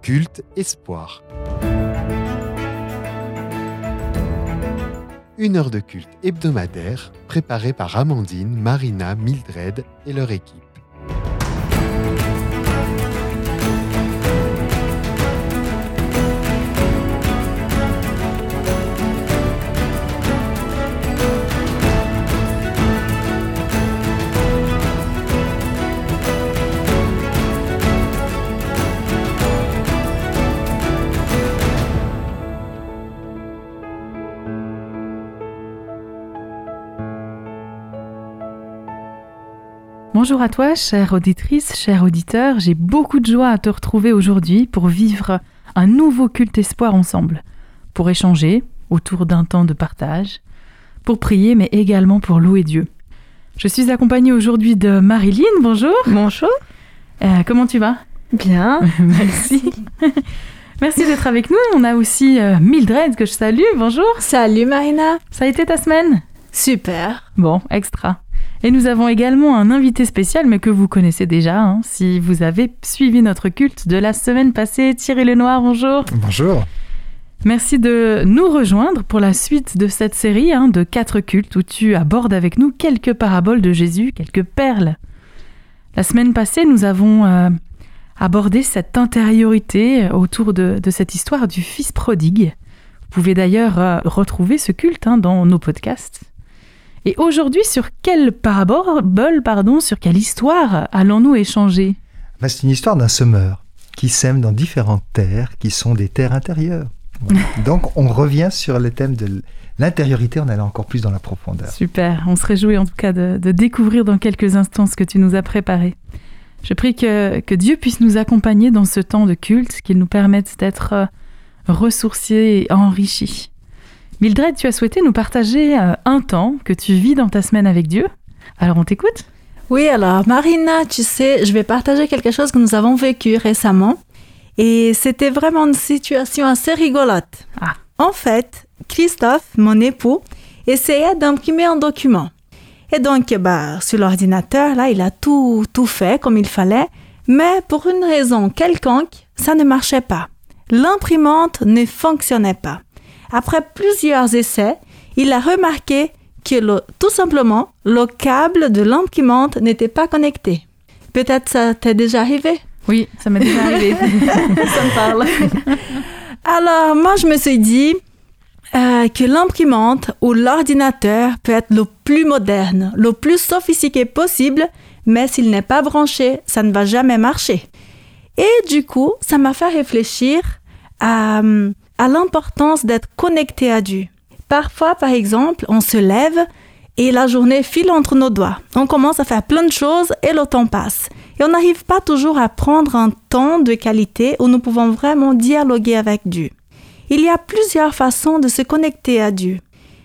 Culte Espoir. Une heure de culte hebdomadaire préparée par Amandine, Marina, Mildred et leur équipe. Bonjour à toi, chère auditrice, cher auditeur. J'ai beaucoup de joie à te retrouver aujourd'hui pour vivre un nouveau culte espoir ensemble, pour échanger autour d'un temps de partage, pour prier, mais également pour louer Dieu. Je suis accompagnée aujourd'hui de Marilyn. Bonjour. Bonjour. Comment tu vas ? Bien. Merci. Merci d'être avec nous. On a aussi Mildred que je salue. Bonjour. Salut Marina. Ça a été ta semaine ? Super. Bon, extra. Et nous avons également un invité spécial, mais que vous connaissez déjà, si vous avez suivi notre culte de la semaine passée. Thierry Lenoir, bonjour. Bonjour. Merci de nous rejoindre pour la suite de cette série de 4 cultes où tu abordes avec nous quelques paraboles de Jésus, quelques perles. La semaine passée, nous avons abordé cette intériorité autour de cette histoire du fils prodigue. Vous pouvez d'ailleurs retrouver ce culte dans nos podcasts. Et aujourd'hui, sur quelle sur quelle histoire allons-nous échanger ? C'est une histoire d'un semeur qui sème dans différentes terres qui sont des terres intérieures. Voilà. Donc, on revient sur le thème de l'intériorité en allant encore plus dans la profondeur. Super, on se réjouit en tout cas de découvrir dans quelques instants ce que tu nous as préparé. Je prie que Dieu puisse nous accompagner dans ce temps de culte, qu'il nous permette d'être ressourciés et enrichis. Mildred, tu as souhaité nous partager un temps que tu vis dans ta semaine avec Dieu. Alors, on t'écoute ? Oui, alors Marina, tu sais, je vais partager quelque chose que nous avons vécu récemment. Et c'était vraiment une situation assez rigolote. Ah. En fait, Christophe, mon époux, essayait d'imprimer un document. Et donc, sur l'ordinateur, là, il a tout fait comme il fallait. Mais pour une raison quelconque, ça ne marchait pas. L'imprimante ne fonctionnait pas. Après plusieurs essais, il a remarqué que tout simplement, le câble de l'imprimante n'était pas connecté. Peut-être ça t'est déjà arrivé ? Oui, ça m'est déjà arrivé. Ça me parle. Alors, moi, je me suis dit que l'imprimante ou l'ordinateur peut être le plus moderne, le plus sophistiqué possible, mais s'il n'est pas branché, ça ne va jamais marcher. Et du coup, ça m'a fait réfléchir à l'importance d'être connecté à Dieu. Parfois, par exemple, on se lève et la journée file entre nos doigts. On commence à faire plein de choses et le temps passe. Et on n'arrive pas toujours à prendre un temps de qualité où nous pouvons vraiment dialoguer avec Dieu. Il y a plusieurs façons de se connecter à Dieu.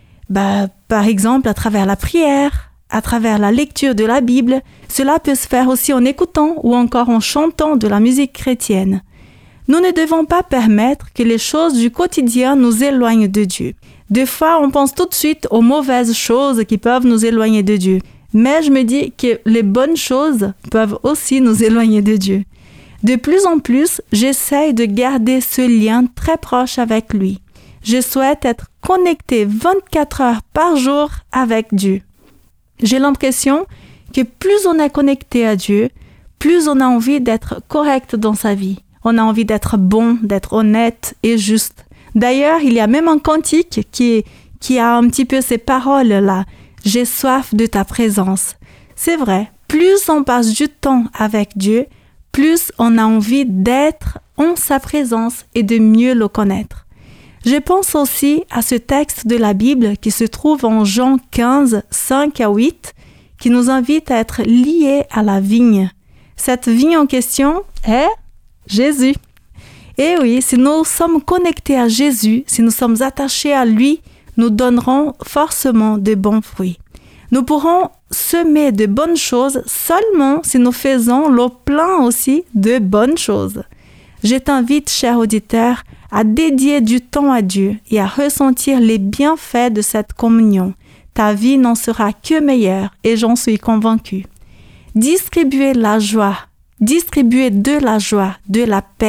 Par exemple, à travers la prière, à travers la lecture de la Bible. Cela peut se faire aussi en écoutant ou encore en chantant de la musique chrétienne. Nous ne devons pas permettre que les choses du quotidien nous éloignent de Dieu. Des fois, on pense tout de suite aux mauvaises choses qui peuvent nous éloigner de Dieu. Mais je me dis que les bonnes choses peuvent aussi nous éloigner de Dieu. De plus en plus, j'essaye de garder ce lien très proche avec lui. Je souhaite être connectée 24 heures par jour avec Dieu. J'ai l'impression que plus on est connecté à Dieu, plus on a envie d'être correct dans sa vie. On a envie d'être bon, d'être honnête et juste. D'ailleurs, il y a même un cantique qui a un petit peu ces paroles-là. « J'ai soif de ta présence ». C'est vrai, plus on passe du temps avec Dieu, plus on a envie d'être en sa présence et de mieux le connaître. Je pense aussi à ce texte de la Bible qui se trouve en Jean 15, 5 à 8, qui nous invite à être liés à la vigne. Cette vigne en question est Jésus. Et oui, si nous sommes connectés à Jésus, si nous sommes attachés à lui, nous donnerons forcément de bons fruits. Nous pourrons semer de bonnes choses seulement si nous faisons le plein aussi de bonnes choses. Je t'invite, cher auditeur, à dédier du temps à Dieu et à ressentir les bienfaits de cette communion. Ta vie n'en sera que meilleure et j'en suis convaincue. Distribuez de la joie, de la paix,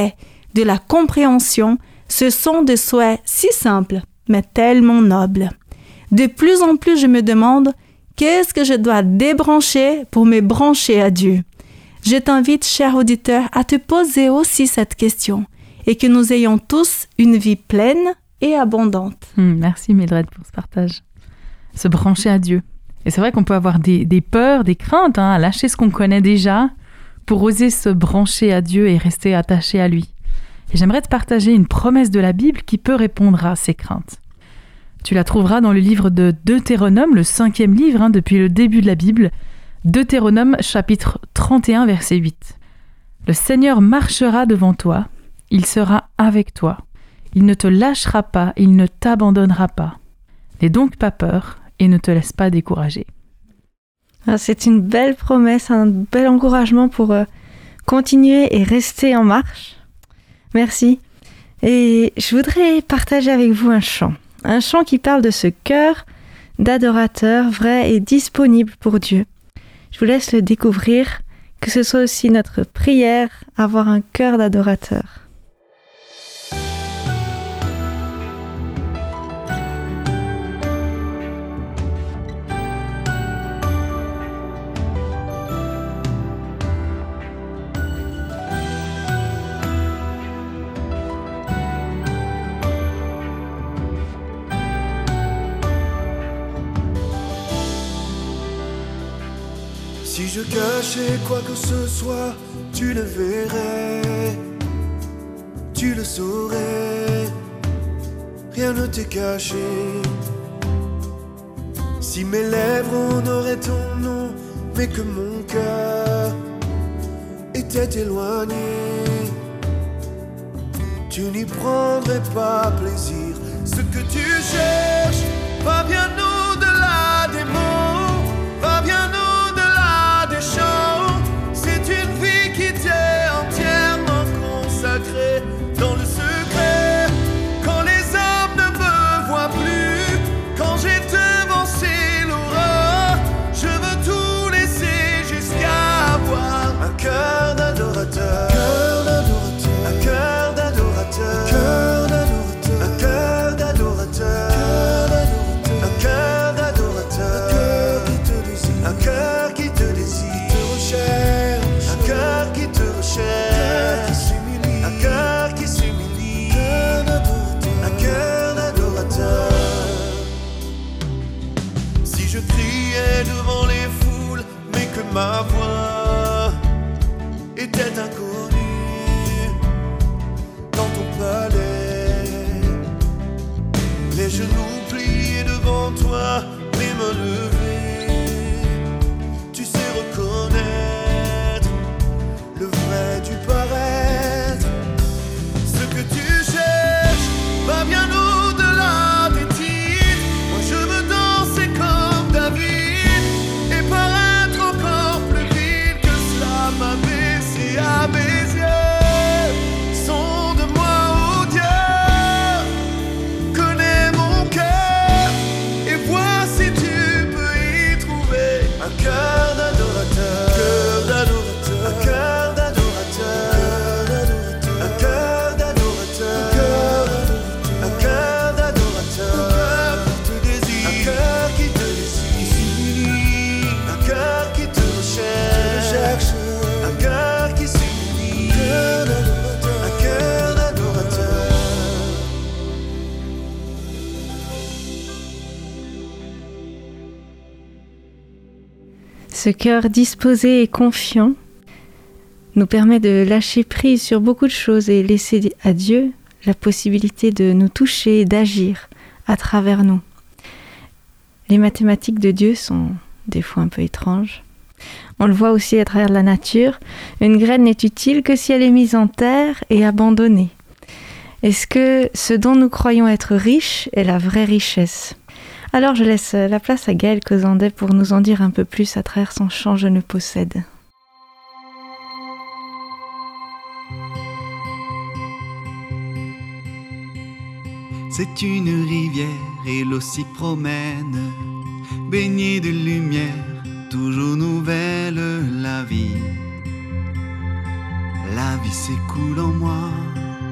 de la compréhension, ce sont des souhaits si simples, mais tellement nobles. De plus en plus, je me demande, qu'est-ce que je dois débrancher pour me brancher à Dieu? Je t'invite, cher auditeur, à te poser aussi cette question et que nous ayons tous une vie pleine et abondante. Merci Mildred pour ce partage. Se brancher à Dieu. Et c'est vrai qu'on peut avoir des peurs, des craintes, à lâcher ce qu'on connaît déjà pour oser se brancher à Dieu et rester attaché à lui. Et j'aimerais te partager une promesse de la Bible qui peut répondre à ces craintes. Tu la trouveras dans le livre de Deutéronome, le 5e livre depuis le début de la Bible, Deutéronome chapitre 31 verset 8. Le Seigneur marchera devant toi, il sera avec toi, il ne te lâchera pas, il ne t'abandonnera pas. N'aie donc pas peur et ne te laisse pas décourager. C'est une belle promesse, un bel encouragement pour continuer et rester en marche. Merci. Et je voudrais partager avec vous un chant qui parle de ce cœur d'adorateur vrai et disponible pour Dieu. Je vous laisse le découvrir, que ce soit aussi notre prière, avoir un cœur d'adorateur. Si je cachais quoi que ce soit, tu le verrais, tu le saurais, rien ne t'est caché. Si mes lèvres honoraient ton nom, mais que mon cœur était éloigné, tu n'y prendrais pas plaisir. Ce que tu cherches va bien au-delà des mots, va bien au-delà des chants. C'est une vie qui t'est entièrement consacrée dans le secret. Quand les hommes ne me voient plus, quand j'ai devancé l'aurore, je veux tout laisser jusqu'à avoir un cœur d'adorateur, un cœur d'adorateur, un cœur d'adorateur, un cœur d'adorateur, un cœur qui te désire, un cœur qui te recherche, un cœur qui s'humilie, un cœur d'adorateur. Si je criais devant les foules, mais que ma voix était inconnue dans ton palais, les genoux pliés devant toi, les mains levées, tu sais reconnaître le vrai du paraître. Ce que tu cherches va bien au-delà des titres. Moi je veux danser comme David et paraître encore plus vil que cela m'a baissé à mes yeux. Sonde-moi, ô Dieu, connais mon cœur et vois si tu peux y trouver un cœur d'adorateur, un cœur d'adorateur, un cœur d'adorateur, un cœur d'adorateur, un cœur qui te désire, un cœur qui te recherche, un cœur qui s'humilie, un cœur d'adorateur. Ce cœur disposé et confiant nous permet de lâcher prise sur beaucoup de choses et laisser à Dieu la possibilité de nous toucher et d'agir à travers nous. Les mathématiques de Dieu sont des fois un peu étranges. On le voit aussi à travers la nature. Une graine n'est utile que si elle est mise en terre et abandonnée. Est-ce que ce dont nous croyons être riches est la vraie richesse ? Alors je laisse la place à Gaël Causandet pour nous en dire un peu plus à travers son chant « Je ne possède ». C'est une rivière et l'eau s'y promène, baignée de lumière, toujours nouvelle la vie. La vie s'écoule en moi,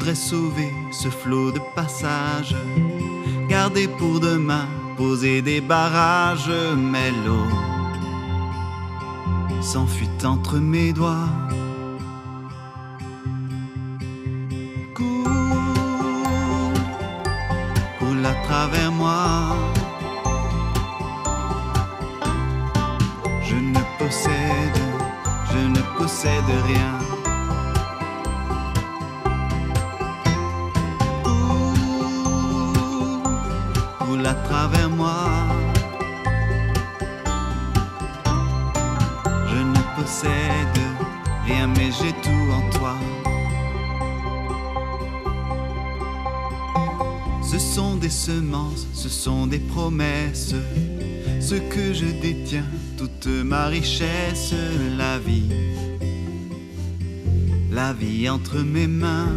voudrais sauver ce flot de passage, garder pour demain, poser des barrages, mais l'eau s'enfuit entre mes doigts. Coule à travers moi. Je ne possède rien. Coule à travers moi. Je ne possède rien, mais j'ai tout en toi. Ce sont des semences, ce sont des promesses, ce que je détiens, toute ma richesse, la vie entre mes mains.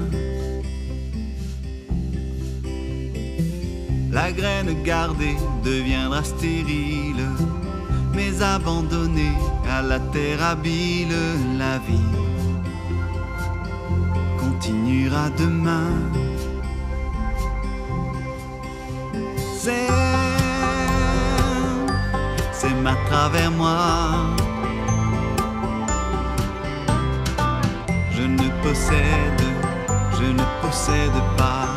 La graine gardée deviendra stérile, mais abandonnée à la terre habile, la vie continuera demain. Sème à travers moi. Je ne possède pas.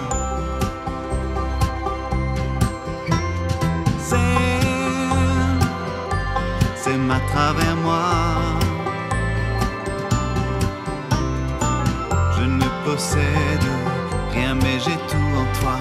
Sème à travers moi. Je ne possède rien, mais j'ai tout en toi.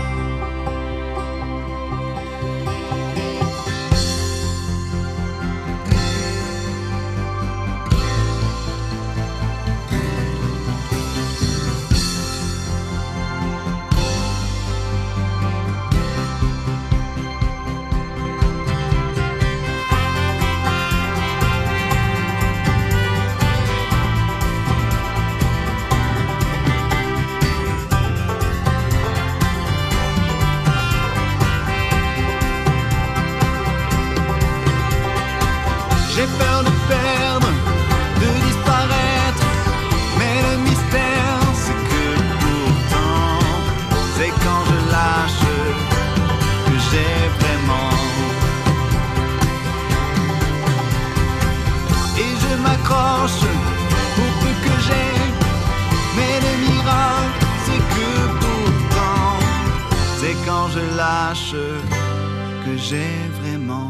J'ai peur de perdre, de disparaître, mais le mystère c'est que pourtant, c'est quand je lâche que j'ai vraiment. Et je m'accroche au peu que j'ai, mais le miracle c'est que pourtant, c'est quand je lâche que j'ai vraiment.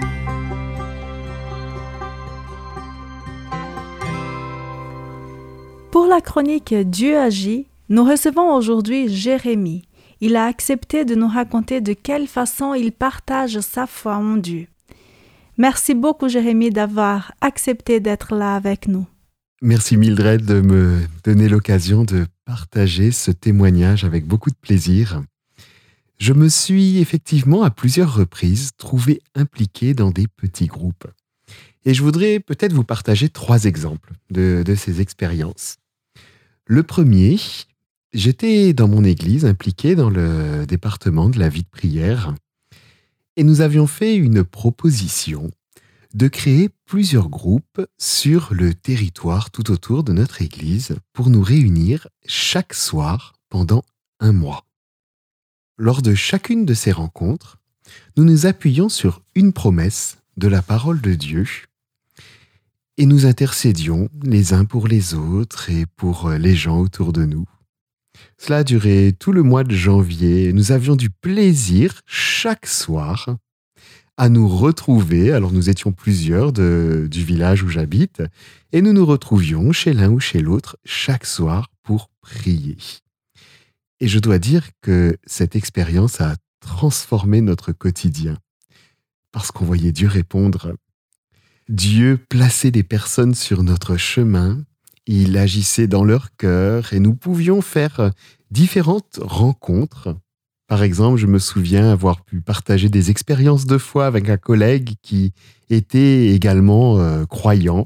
Pour la chronique Dieu agit, nous recevons aujourd'hui Jérémie. Il a accepté de nous raconter de quelle façon il partage sa foi en Dieu. Merci beaucoup Jérémie d'avoir accepté d'être là avec nous. Merci Mildred de me donner l'occasion de partager ce témoignage avec beaucoup de plaisir. Je me suis effectivement à plusieurs reprises trouvé impliqué dans des petits groupes. Et je voudrais peut-être vous partager 3 exemples de ces expériences. Le premier, j'étais dans mon église impliqué dans le département de la vie de prière et nous avions fait une proposition de créer plusieurs groupes sur le territoire tout autour de notre église pour nous réunir chaque soir pendant 1 mois. Lors de chacune de ces rencontres, nous nous appuyions sur une promesse de la parole de Dieu et nous intercédions les uns pour les autres et pour les gens autour de nous. Cela a duré tout le mois de janvier. Nous avions du plaisir chaque soir à nous retrouver. Alors nous étions plusieurs du village où j'habite et nous nous retrouvions chez l'un ou chez l'autre chaque soir pour prier. Et je dois dire que cette expérience a transformé notre quotidien parce qu'on voyait Dieu répondre. Dieu plaçait des personnes sur notre chemin, il agissait dans leur cœur et nous pouvions faire différentes rencontres. Par exemple, je me souviens avoir pu partager des expériences de foi avec un collègue qui était également croyant.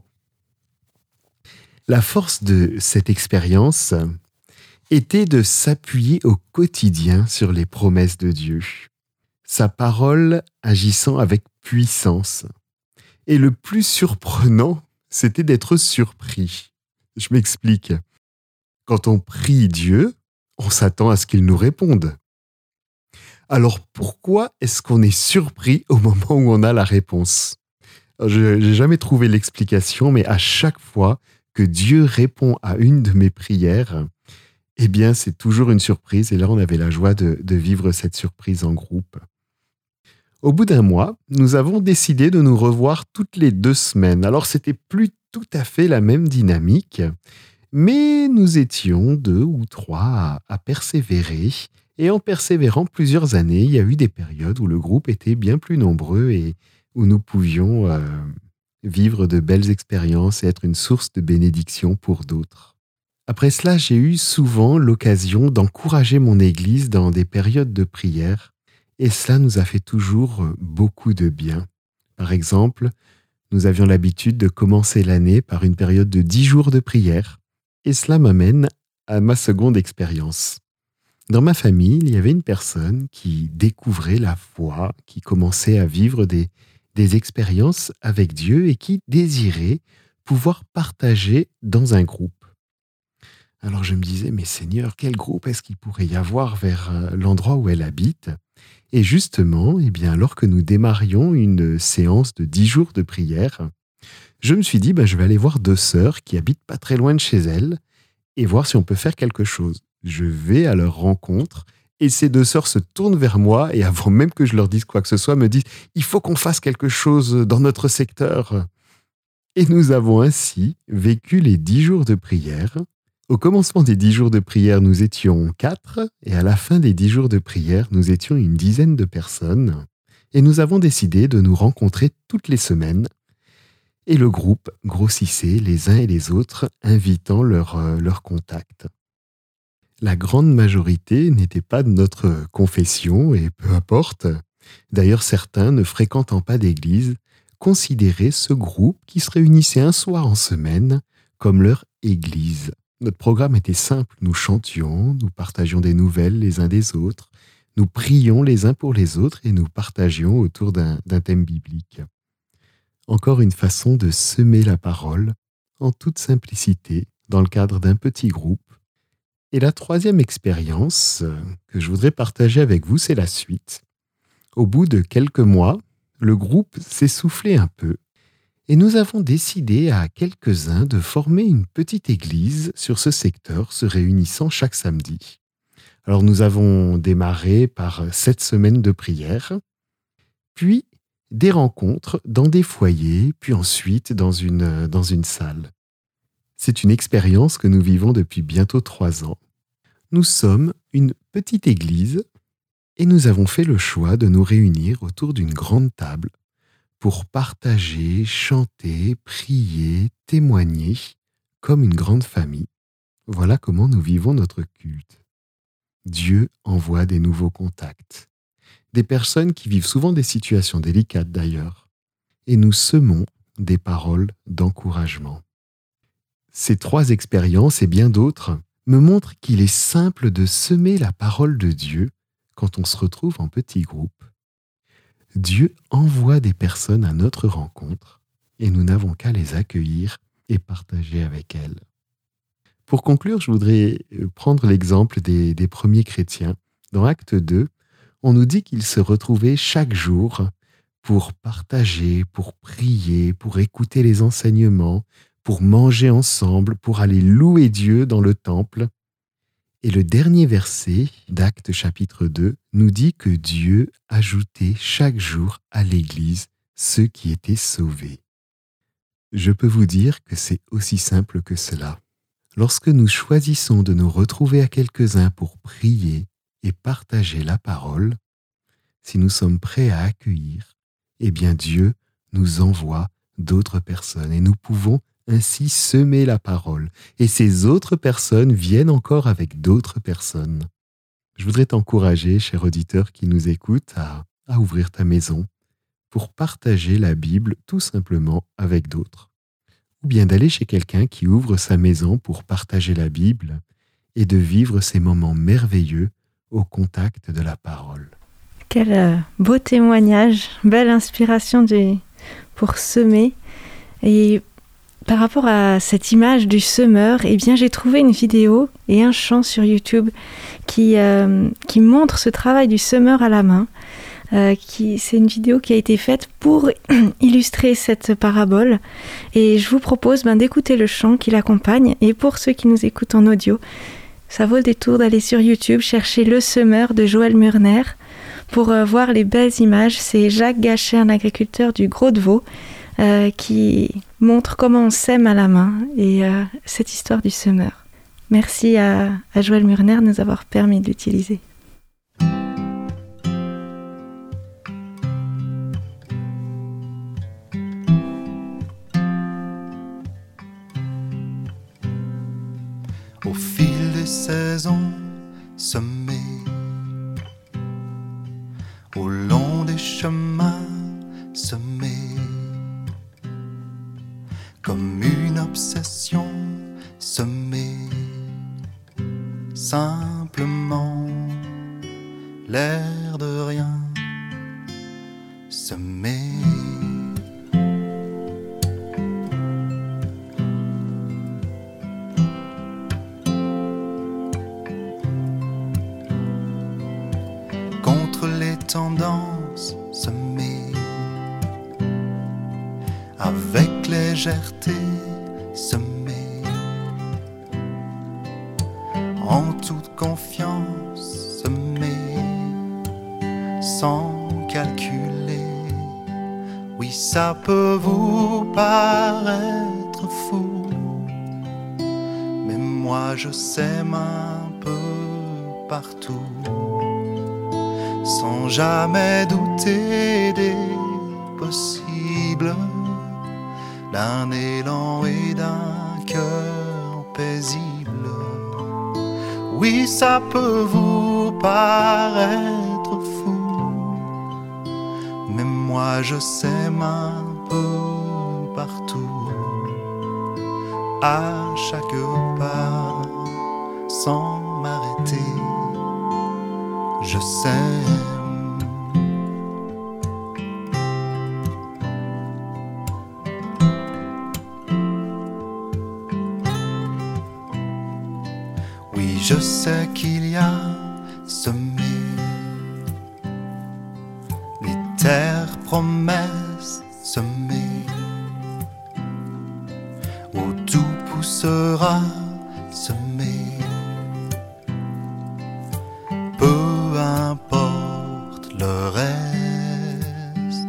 La force de cette expérience était de s'appuyer au quotidien sur les promesses de Dieu, sa parole agissant avec puissance. Et le plus surprenant, c'était d'être surpris. Je m'explique. Quand on prie Dieu, on s'attend à ce qu'ils nous répondent. Alors pourquoi est-ce qu'on est surpris au moment où on a la réponse ? Je n'ai jamais trouvé l'explication, mais à chaque fois que Dieu répond à une de mes prières, eh bien c'est toujours une surprise. Et là, on avait la joie de vivre cette surprise en groupe. Au bout d'un mois, nous avons décidé de nous revoir toutes les 2 semaines. Alors c'était plus tout à fait la même dynamique, mais nous étions 2 ou 3 à persévérer. Et en persévérant plusieurs années, il y a eu des périodes où le groupe était bien plus nombreux et où nous pouvions vivre de belles expériences et être une source de bénédiction pour d'autres. Après cela, j'ai eu souvent l'occasion d'encourager mon Église dans des périodes de prière et cela nous a fait toujours beaucoup de bien. Par exemple, nous avions l'habitude de commencer l'année par une période de 10 jours de prière et cela m'amène à ma seconde expérience. Dans ma famille, il y avait une personne qui découvrait la foi, qui commençait à vivre des expériences avec Dieu et qui désirait pouvoir partager dans un groupe. Alors je me disais, mais Seigneur, quel groupe est-ce qu'il pourrait y avoir vers l'endroit où elle habite ? Et justement, eh bien, alors que nous démarrions une séance de 10 jours de prière, je me suis dit, je vais aller voir 2 sœurs qui habitent pas très loin de chez elles et voir si on peut faire quelque chose. Je vais à leur rencontre et ces 2 sœurs se tournent vers moi et avant même que je leur dise quoi que ce soit, me disent « Il faut qu'on fasse quelque chose dans notre secteur ». Et nous avons ainsi vécu les 10 jours de prière. Au commencement des 10 jours de prière, nous étions 4 et à la fin des 10 jours de prière, nous étions une dizaine de personnes et nous avons décidé de nous rencontrer toutes les semaines. Et le groupe grossissait les uns et les autres, invitant leurs contacts. La grande majorité n'était pas de notre confession, et peu importe. D'ailleurs, certains, ne fréquentant pas d'église, considéraient ce groupe qui se réunissait un soir en semaine comme leur église. Notre programme était simple, nous chantions, nous partagions des nouvelles les uns des autres, nous prions les uns pour les autres et nous partagions autour d'un thème biblique. Encore une façon de semer la parole en toute simplicité dans le cadre d'un petit groupe. Et la 3e expérience que je voudrais partager avec vous, c'est la suite. Au bout de quelques mois, le groupe s'essoufflait un peu et nous avons décidé à quelques-uns de former une petite église sur ce secteur se réunissant chaque samedi. Alors nous avons démarré par 7 semaines de prière, puis des rencontres dans des foyers, puis ensuite dans une salle. C'est une expérience que nous vivons depuis bientôt 3 ans. Nous sommes une petite église et nous avons fait le choix de nous réunir autour d'une grande table pour partager, chanter, prier, témoigner comme une grande famille. Voilà comment nous vivons notre culte. Dieu envoie des nouveaux contacts, des personnes qui vivent souvent des situations délicates d'ailleurs, et nous semons des paroles d'encouragement. Ces 3 expériences et bien d'autres me montrent qu'il est simple de semer la parole de Dieu quand on se retrouve en petit groupe. Dieu envoie des personnes à notre rencontre et nous n'avons qu'à les accueillir et partager avec elles. Pour conclure, je voudrais prendre l'exemple des premiers chrétiens. Dans Actes 2, on nous dit qu'ils se retrouvaient chaque jour pour partager, pour prier, pour écouter les enseignements, pour manger ensemble, pour aller louer Dieu dans le temple. Et le dernier verset d'Actes chapitre 2 nous dit que Dieu ajoutait chaque jour à l'Église ceux qui étaient sauvés. Je peux vous dire que c'est aussi simple que cela. Lorsque nous choisissons de nous retrouver à quelques-uns pour prier et partager la parole, si nous sommes prêts à accueillir, eh bien Dieu nous envoie d'autres personnes et nous pouvons ainsi semer la parole. Et ces autres personnes viennent encore avec d'autres personnes. Je voudrais t'encourager, cher auditeur qui nous écoute, à ouvrir ta maison pour partager la Bible tout simplement avec d'autres. Ou bien d'aller chez quelqu'un qui ouvre sa maison pour partager la Bible et de vivre ces moments merveilleux au contact de la parole. Quel beau témoignage, belle inspiration pour semer. Et par rapport à cette image du semeur, eh bien, j'ai trouvé une vidéo et un chant sur YouTube qui montre ce travail du semeur à la main. C'est une vidéo qui a été faite pour illustrer cette parabole. Et je vous propose d'écouter le chant qui l'accompagne. Et pour ceux qui nous écoutent en audio, ça vaut le détour d'aller sur YouTube, chercher Le Semeur de Joël Murner pour voir les belles images. C'est Jacques Gachet, un agriculteur du Gros-de-Vaud, qui montre comment on sème à la main et cette histoire du semeur. Merci à Joël Murner de nous avoir permis de l'utiliser. Au fil des saisons, semé au long des chemins, semé comme une obsession, semé simplement l'air de rien, semé. Tendance semée avec légèreté, semée en toute confiance, semée sans calculer. Oui, ça peut vous paraître fou, mais moi je sème un peu partout, sans jamais douter des possibles, d'un élan et d'un cœur paisible. Oui, ça peut vous paraître fou, mais moi je sème un peu partout, à chaque pas, sans m'arrêter. Je sème. Oui, je sais qu'il y a semé les terres promesses semées, où tout poussera semé. Peu importe le reste.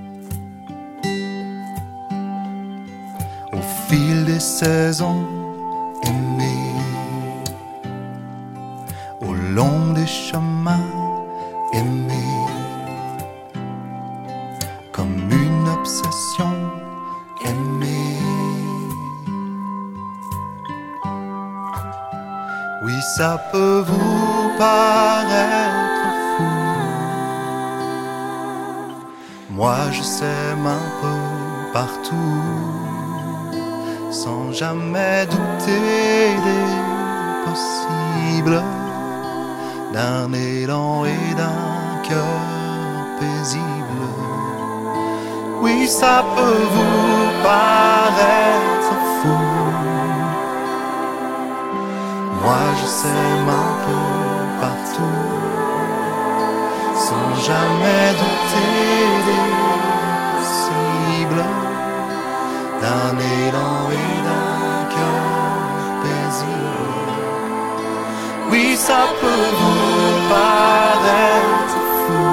Au fil des saisons, aimé, au long des chemins, aimé, comme une obsession, aimé. Oui, ça peut vous paraître fou, moi je sème un peu partout, sans jamais douter des possibles, d'un élan et d'un cœur paisible. Oui, ça peut vous paraître fou, moi je sème un peu partout, sans jamais douter des possibles, d'un élan et d'un cœur paisible. Oui, ça peut vous paraître fou,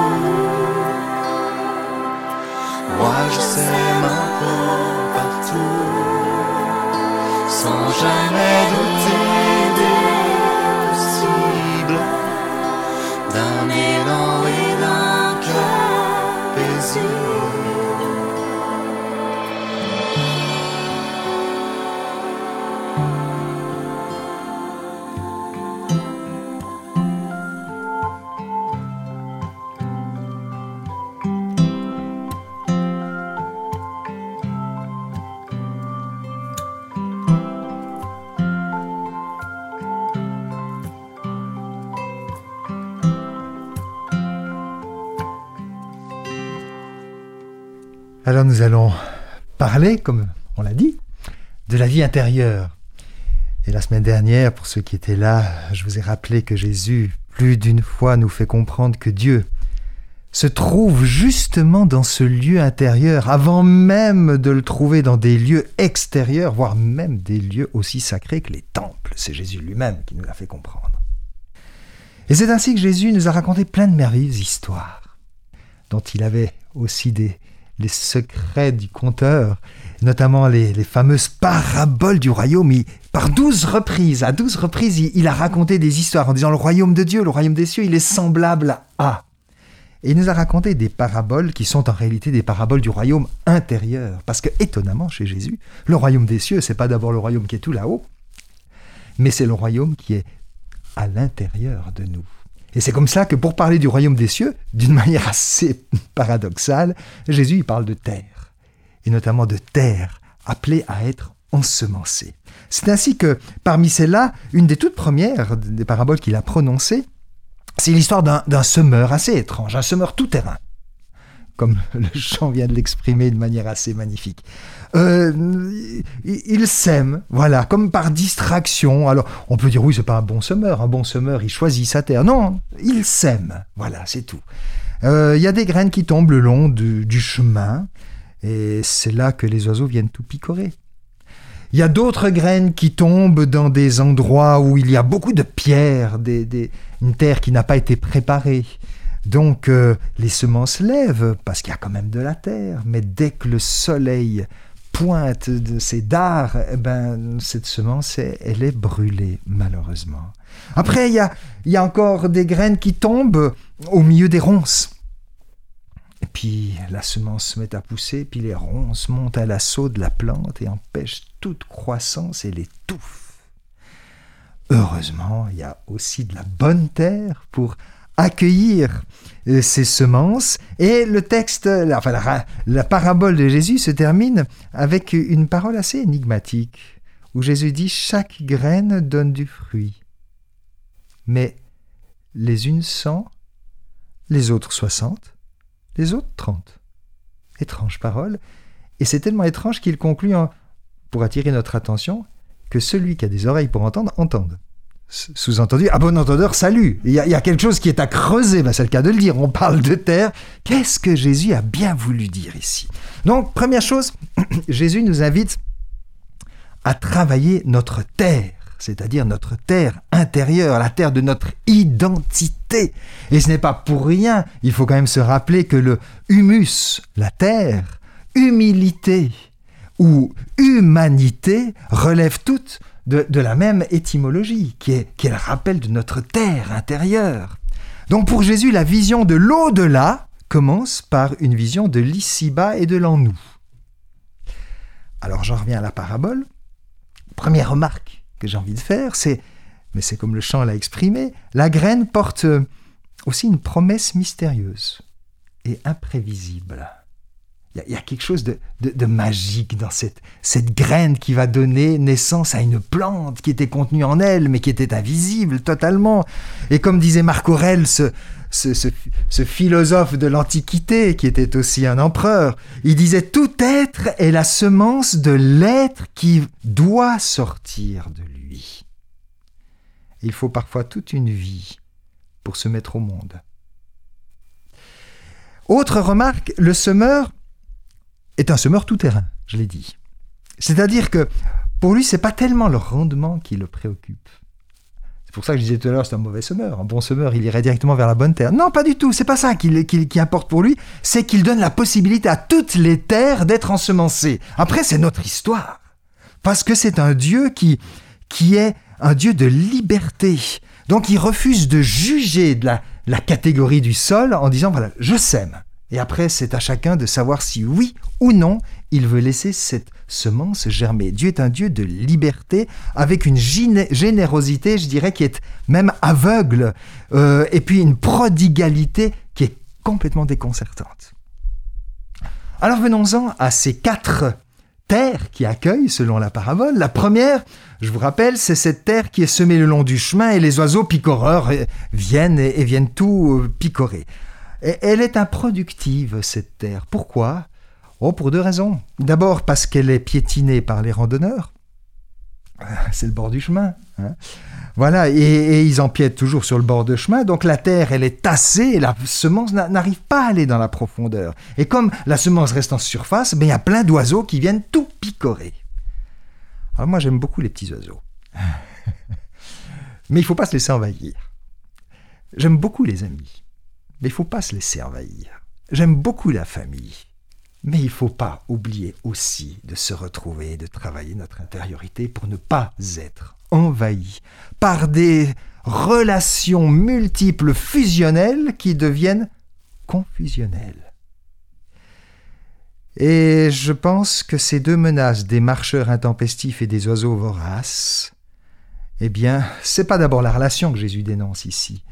moi je sème un peu partout, sans jamais douter des possibles, d'un élan et d'un cœur paisible. Alors nous allons parler, comme on l'a dit, de la vie intérieure. Et la semaine dernière, pour ceux qui étaient là, je vous ai rappelé que Jésus, plus d'une fois, nous fait comprendre que Dieu se trouve justement dans ce lieu intérieur, avant même de le trouver dans des lieux extérieurs, voire même des lieux aussi sacrés que les temples. C'est Jésus lui-même qui nous l'a fait comprendre. Et c'est ainsi que Jésus nous a raconté plein de merveilleuses histoires, dont il avait aussi les secrets du conteur, notamment les fameuses paraboles du royaume. À 12 reprises, il a raconté des histoires en disant « Le royaume de Dieu, le royaume des cieux, il est semblable à... » Et il nous a raconté des paraboles qui sont en réalité des paraboles du royaume intérieur. Parce que, étonnamment, chez Jésus, le royaume des cieux, c'est pas d'abord le royaume qui est tout là-haut, mais c'est le royaume qui est à l'intérieur de nous. Et c'est comme ça que pour parler du royaume des cieux, d'une manière assez paradoxale, Jésus il parle de terre, et notamment de terre appelée à être ensemencée. C'est ainsi que, parmi celles-là, une des toutes premières des paraboles qu'il a prononcées, c'est l'histoire d'un semeur assez étrange, un semeur tout-terrain, comme le chant vient de l'exprimer de manière assez magnifique. Il sème, voilà, comme par distraction. Alors, on peut dire, oui, c'est pas un bon semeur. Un bon semeur, il choisit sa terre. Non, il sème, voilà, c'est tout. Il y a des graines qui tombent le long du chemin, et c'est là que les oiseaux viennent tout picorer. Il y a d'autres graines qui tombent dans des endroits où il y a beaucoup de pierres, une terre qui n'a pas été préparée. Donc, les semences lèvent, parce qu'il y a quand même de la terre. Mais dès que le soleil pointe de ses dards, cette semence, elle est brûlée, malheureusement. Après, il y a encore des graines qui tombent au milieu des ronces. Et puis, la semence se met à pousser, puis les ronces montent à l'assaut de la plante et empêchent toute croissance et l'étouffent. Heureusement, il y a aussi de la bonne terre pour accueillir ces semences. Et le texte, la parabole de Jésus se termine avec une parole assez énigmatique, où Jésus dit « Chaque graine donne du fruit, mais les unes 100, les autres 60, les autres 30. » Étrange parole. Et c'est tellement étrange qu'il conclut pour attirer notre attention que celui qui a des oreilles pour entendre, entende. Sous-entendu, à bon entendeur, salut. Il y a quelque chose qui est à creuser, c'est le cas de le dire. On parle de terre. Qu'est-ce que Jésus a bien voulu dire ici? Donc, première chose, Jésus nous invite à travailler notre terre, c'est-à-dire notre terre intérieure, la terre de notre identité. Et ce n'est pas pour rien, il faut quand même se rappeler que le humus, la terre, humilité ou humanité relèvent toutes de la même étymologie, qui est le rappel de notre terre intérieure. Donc pour Jésus, la vision de l'au-delà commence par une vision de l'ici-bas et de l'en-nous. Alors j'en reviens à la parabole. Première remarque que j'ai envie de faire, mais c'est comme le chant l'a exprimé, la graine porte aussi une promesse mystérieuse et imprévisible. Il y a quelque chose de magique dans cette graine qui va donner naissance à une plante qui était contenue en elle, mais qui était invisible totalement. Et comme disait Marc Aurèle, ce philosophe de l'Antiquité, qui était aussi un empereur, il disait « Tout être est la semence de l'être qui doit sortir de lui. » Il faut parfois toute une vie pour se mettre au monde. Autre remarque, le semeur est un semeur tout-terrain, je l'ai dit. C'est-à-dire que pour lui, c'est pas tellement le rendement qui le préoccupe. C'est pour ça que je disais tout à l'heure, c'est un mauvais semeur. Un bon semeur, il irait directement vers la bonne terre. Non, pas du tout, c'est pas ça qui importe pour lui, c'est qu'il donne la possibilité à toutes les terres d'être ensemencées. Après, c'est notre histoire. Parce que c'est un Dieu qui est un Dieu de liberté. Donc, il refuse de juger de la catégorie du sol en disant, voilà, je sème. Et après, c'est à chacun de savoir si oui ou non, il veut laisser cette semence germer. Dieu est un Dieu de liberté, avec une générosité, je dirais, qui est même aveugle, et puis une prodigalité qui est complètement déconcertante. Alors venons-en à ces 4 terres qui accueillent, selon la parabole. La première, je vous rappelle, c'est cette terre qui est semée le long du chemin, et les oiseaux picoreurs viennent tout picorer. Et elle est improductive, cette terre. Pourquoi ? Oh, pour 2 raisons. D'abord parce qu'elle est piétinée par les randonneurs. C'est le bord du chemin. Hein. Voilà, et ils empiètent toujours sur le bord de chemin, donc la terre, elle est tassée, et la semence n'arrive pas à aller dans la profondeur. Et comme la semence reste en surface, il y a plein d'oiseaux qui viennent tout picorer. Alors moi, j'aime beaucoup les petits oiseaux. Mais il ne faut pas se laisser envahir. J'aime beaucoup les amis, mais il ne faut pas se laisser envahir. J'aime beaucoup la famille, mais il ne faut pas oublier aussi de se retrouver et de travailler notre intériorité pour ne pas être envahi par des relations multiples fusionnelles qui deviennent confusionnelles. Et je pense que ces 2 menaces des marcheurs intempestifs et des oiseaux voraces, eh bien, c'est pas d'abord la relation que Jésus dénonce ici.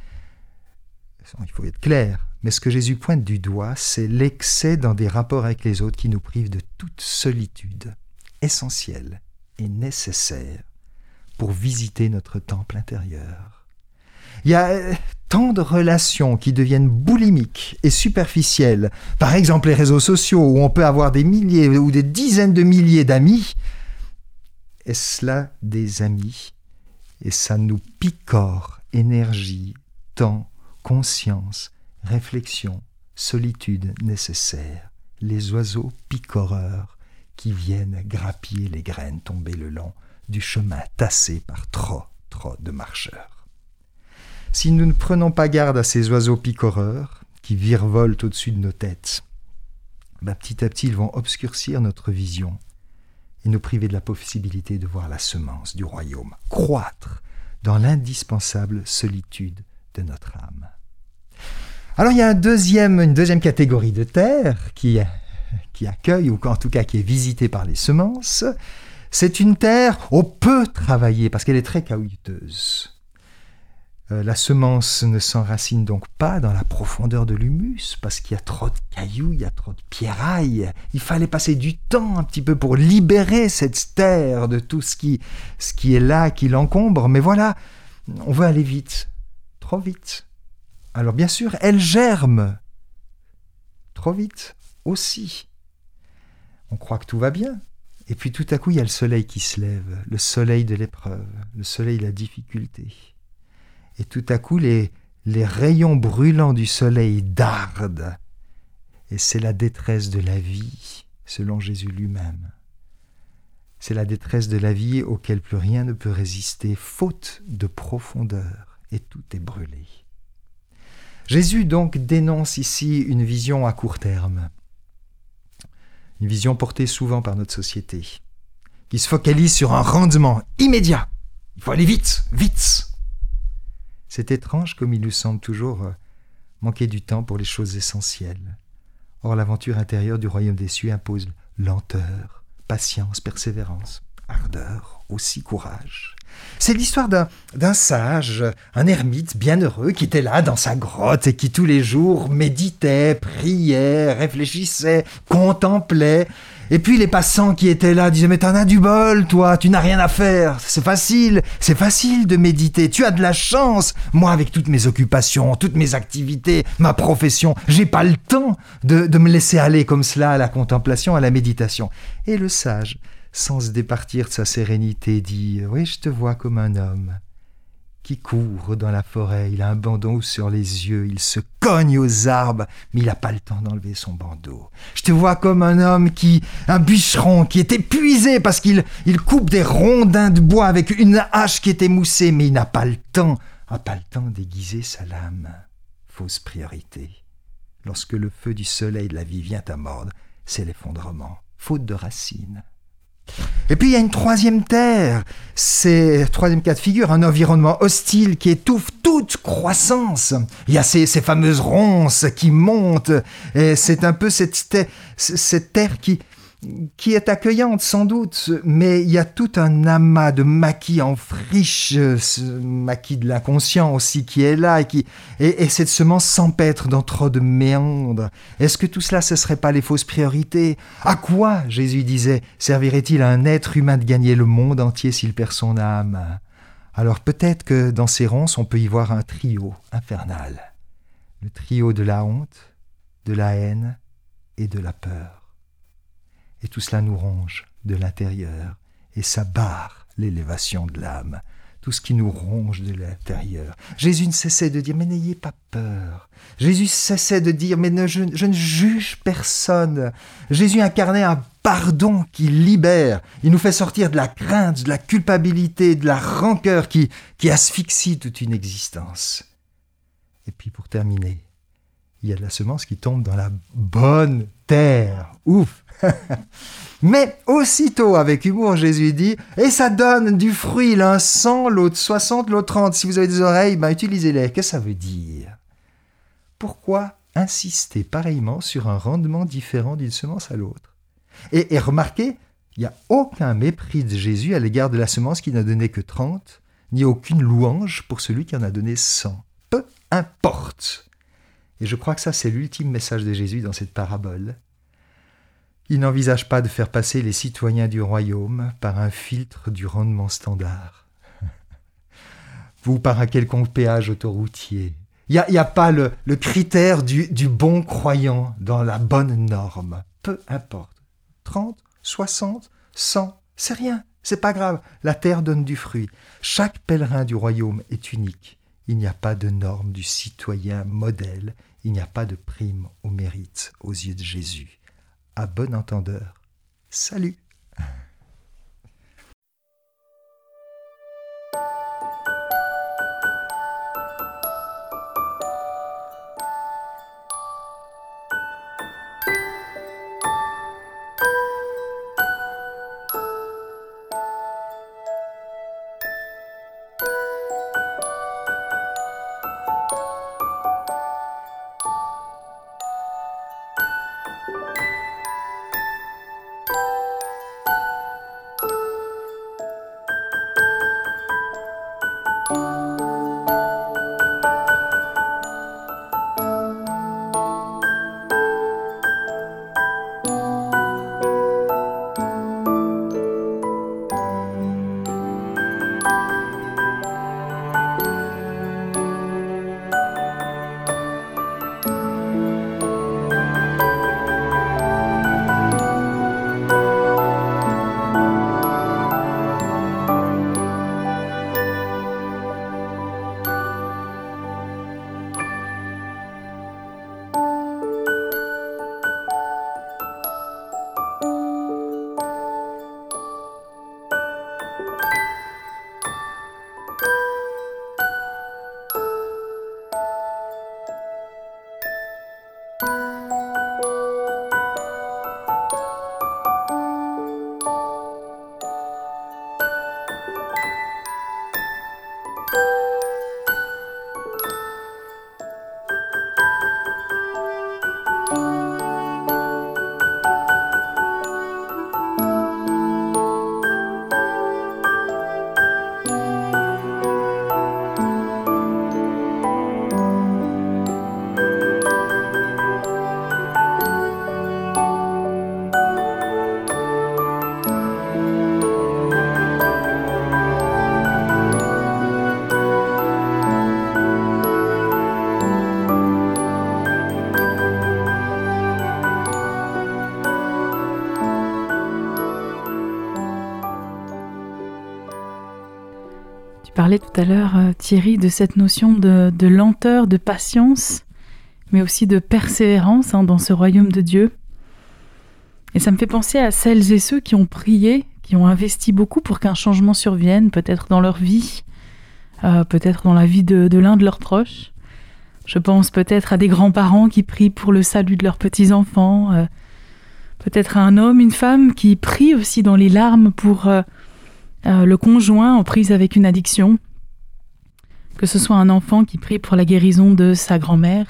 Il faut être clair, mais ce que Jésus pointe du doigt, c'est l'excès dans des rapports avec les autres qui nous prive de toute solitude essentielle et nécessaire pour visiter notre temple intérieur. Il y a tant de relations qui deviennent boulimiques et superficielles. Par exemple, les réseaux sociaux, où on peut avoir des milliers ou des dizaines de milliers d'amis. Est-ce là des amis? Et ça nous picore énergie, temps, conscience, réflexion, solitude nécessaire. Les oiseaux picoreurs qui viennent grappiller les graines tombées le long du chemin tassé par trop de marcheurs. Si nous ne prenons pas garde à ces oiseaux picoreurs qui virevoltent au-dessus de nos têtes, petit à petit ils vont obscurcir notre vision et nous priver de la possibilité de voir la semence du royaume croître dans l'indispensable solitude de notre âme. Alors il y a une deuxième catégorie de terre qui accueille, ou en tout cas qui est visitée par les semences. C'est une terre peu travaillée parce qu'elle est très caillouteuse. La semence ne s'enracine donc pas dans la profondeur de l'humus parce qu'il y a trop de cailloux, il y a trop de pierrailles. Il fallait passer du temps un petit peu pour libérer cette terre de tout ce qui est là, qui l'encombre. Mais voilà, on veut aller vite, trop vite. Alors bien sûr, elle germe trop vite aussi. On croit que tout va bien. Et puis tout à coup, il y a le soleil qui se lève, le soleil de l'épreuve, le soleil de la difficulté. Et tout à coup, les rayons brûlants du soleil dardent. Et c'est la détresse de la vie, selon Jésus lui-même. C'est la détresse de la vie auquel plus rien ne peut résister, faute de profondeur, et tout est brûlé. Jésus donc dénonce ici une vision à court terme. Une vision portée souvent par notre société, qui se focalise sur un rendement immédiat. Il faut aller vite, vite. C'est étrange comme il nous semble toujours manquer du temps pour les choses essentielles. Or, l'aventure intérieure du royaume des cieux impose lenteur, patience, persévérance, ardeur, aussi courage. C'est l'histoire d'un sage, un ermite bienheureux qui était là dans sa grotte et qui tous les jours méditait, priait, réfléchissait, contemplait. Et puis les passants qui étaient là disaient « Mais t'en as du bol, toi, tu n'as rien à faire, c'est facile de méditer, tu as de la chance. Moi, avec toutes mes occupations, toutes mes activités, ma profession, j'ai pas le temps de me laisser aller comme cela à la contemplation, à la méditation. » Et le sage, sans se départir de sa sérénité, dit « Oui, je te vois comme un homme qui court dans la forêt, il a un bandeau sur les yeux, il se cogne aux arbres, mais il n'a pas le temps d'enlever son bandeau. Je te vois comme un bûcheron qui est épuisé parce qu'il coupe des rondins de bois avec une hache qui est émoussée, mais il n'a pas le temps d'aiguiser sa lame. » Fausse priorité. Lorsque le feu du soleil de la vie vient à mordre, c'est l'effondrement, faute de racines. Et puis il y a une troisième terre, c'est troisième cas de figure, un environnement hostile qui étouffe toute croissance. Il y a ces fameuses ronces qui montent, et c'est un peu cette terre qui est accueillante sans doute, mais il y a tout un amas de maquis en friche, ce maquis de l'inconscient aussi qui est là, et cette semence s'empêtre dans trop de méandres. Est-ce que tout cela, ce ne serait pas les fausses priorités? À quoi, Jésus disait, servirait-il à un être humain de gagner le monde entier s'il perd son âme? Alors peut-être que dans ces ronces, on peut y voir un trio infernal. Le trio de la honte, de la haine et de la peur. Et tout cela nous ronge de l'intérieur et ça barre l'élévation de l'âme. Tout ce qui nous ronge de l'intérieur. Jésus ne cessait de dire, mais n'ayez pas peur. Jésus cessait de dire, mais je ne juge personne. Jésus incarnait un pardon qui libère. Il nous fait sortir de la crainte, de la culpabilité, de la rancœur qui asphyxie toute une existence. Et puis pour terminer, il y a de la semence qui tombe dans la bonne terre. Ouf! Mais aussitôt, avec humour, Jésus dit, et ça donne du fruit, l'un 100, l'autre 60, l'autre 30. Si vous avez des oreilles, utilisez-les. Qu'est-ce que ça veut dire? Pourquoi insister pareillement sur un rendement différent d'une semence à l'autre? Et remarquez, il n'y a aucun mépris de Jésus à l'égard de la semence qui n'a donné que 30, ni aucune louange pour celui qui en a donné 100. Peu importe. Et je crois que ça, c'est l'ultime message de Jésus dans cette parabole. Il n'envisage pas de faire passer les citoyens du royaume par un filtre du rendement standard ou par un quelconque péage autoroutier. Il n'y a pas le critère du bon croyant dans la bonne norme. Peu importe. 30, 60, 100, c'est rien, c'est pas grave. La terre donne du fruit. Chaque pèlerin du royaume est unique. Il n'y a pas de norme du citoyen modèle. Il n'y a pas de prime au mérite aux yeux de Jésus. À bon entendeur, salut! parlais tout à l'heure, Thierry, de cette notion de lenteur, de patience, mais aussi de persévérance dans ce royaume de Dieu. Et ça me fait penser à celles et ceux qui ont prié, qui ont investi beaucoup pour qu'un changement survienne, peut-être dans leur vie, peut-être dans la vie de l'un de leurs proches. Je pense peut-être à des grands-parents qui prient pour le salut de leurs petits-enfants, peut-être à un homme, une femme qui prie aussi dans les larmes pour le conjoint en prise avec une addiction, que ce soit un enfant qui prie pour la guérison de sa grand-mère.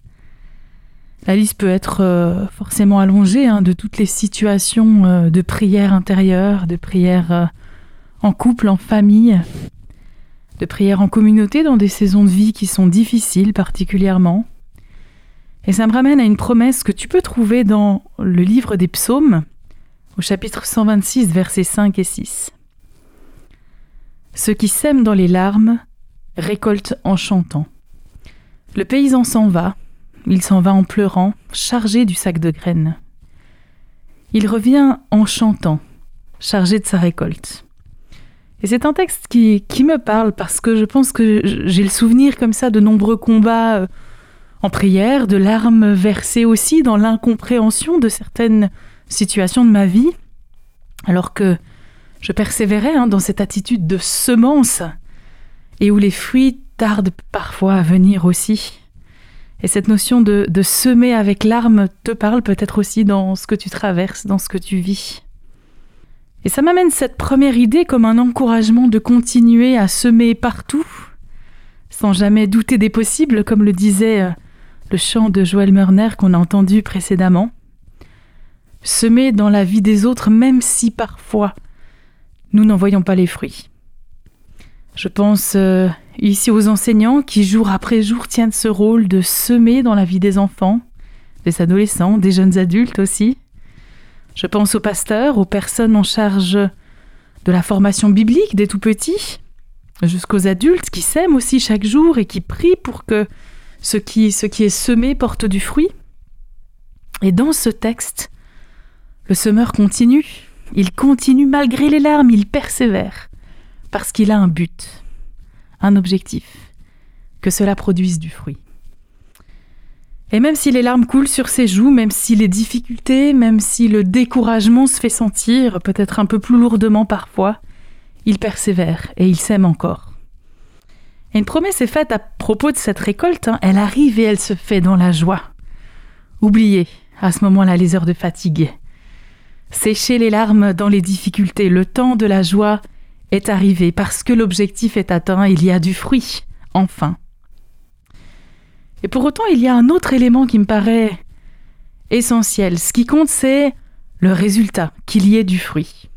La liste peut être forcément allongée de toutes les situations de prière intérieure, de prière en couple, en famille, de prière en communauté dans des saisons de vie qui sont difficiles particulièrement. Et ça me ramène à une promesse que tu peux trouver dans le livre des Psaumes, au chapitre 126, versets 5 et 6. Ceux qui sèment dans les larmes récoltent en chantant. Le paysan s'en va, il s'en va en pleurant, chargé du sac de graines. il revient en chantant, chargé de sa récolte. Et c'est un texte qui me parle parce que je pense que j'ai le souvenir comme ça de nombreux combats en prière, de larmes versées aussi dans l'incompréhension de certaines situations de ma vie, alors que je persévérais dans cette attitude de semence et où les fruits tardent parfois à venir aussi. Et cette notion de semer avec larmes te parle peut-être aussi dans ce que tu traverses, dans ce que tu vis. Et ça m'amène cette première idée comme un encouragement de continuer à semer partout, sans jamais douter des possibles, comme le disait le chant de Joël Mörner qu'on a entendu précédemment. Semer dans la vie des autres, même si parfois nous n'en voyons pas les fruits. Je pense ici aux enseignants qui, jour après jour, tiennent ce rôle de semer dans la vie des enfants, des adolescents, des jeunes adultes aussi. Je pense aux pasteurs, aux personnes en charge de la formation biblique des tout-petits, jusqu'aux adultes qui sèment aussi chaque jour et qui prient pour que ce qui est semé porte du fruit. Et dans ce texte, le semeur continue. Il continue malgré les larmes, il persévère, parce qu'il a un but, un objectif, que cela produise du fruit. Et même si les larmes coulent sur ses joues, même si les difficultés, même si le découragement se fait sentir, peut-être un peu plus lourdement parfois, il persévère et il sème encore. Et une promesse est faite à propos de cette récolte, elle arrive et elle se fait dans la joie. Oubliez à ce moment-là les heures de fatigue. Séchez les larmes dans les difficultés, le temps de la joie est arrivé parce que l'objectif est atteint, il y a du fruit, enfin. Et pour autant, il y a un autre élément qui me paraît essentiel. Ce qui compte, c'est le résultat, qu'il y ait du fruit.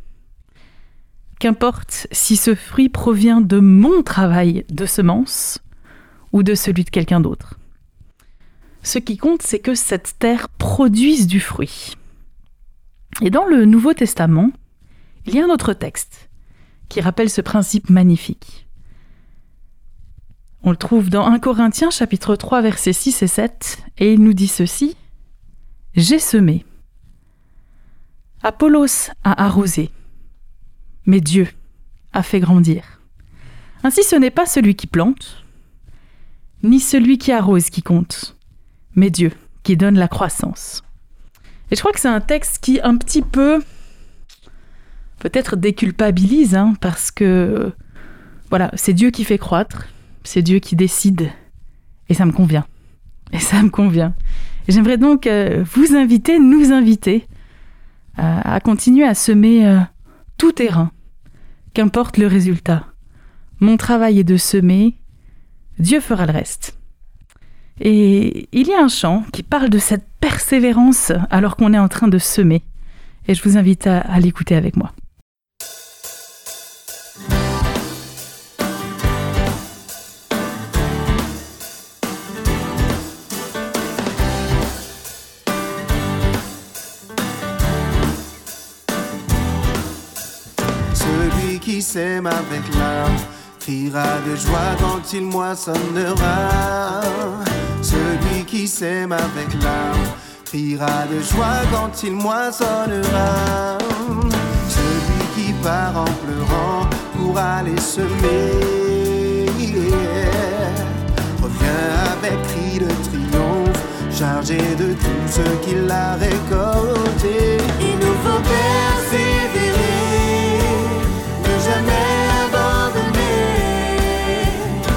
Qu'importe si ce fruit provient de mon travail de semence ou de celui de quelqu'un d'autre. Ce qui compte, c'est que cette terre produise du fruit. Et dans le Nouveau Testament, il y a un autre texte qui rappelle ce principe magnifique. On le trouve dans 1 Corinthiens, chapitre 3, versets 6 et 7, et il nous dit ceci. « J'ai semé. Apollos a arrosé. Mais Dieu a fait grandir. Ainsi ce n'est pas celui qui plante, ni celui qui arrose qui compte, mais Dieu qui donne la croissance. » Et je crois que c'est un texte qui un petit peu, peut-être déculpabilise, parce que voilà, c'est Dieu qui fait croître, c'est Dieu qui décide, et ça me convient. Et ça me convient. Et j'aimerais donc vous inviter, nous inviter, à continuer à semer tout terrain, qu'importe le résultat. Mon travail est de semer, Dieu fera le reste. Et il y a un chant qui parle de cette persévérance alors qu'on est en train de semer. Et je vous invite à l'écouter avec moi. Celui qui sème avec larmes criera de joie quand il moissonnera. Celui qui sème avec larmes criera de joie quand il moissonnera. Celui qui part en pleurant pour aller semer revient avec cri de triomphe, chargé de tout ce qu'il a récolté. Il nous faut persévérer, ne jamais abandonner,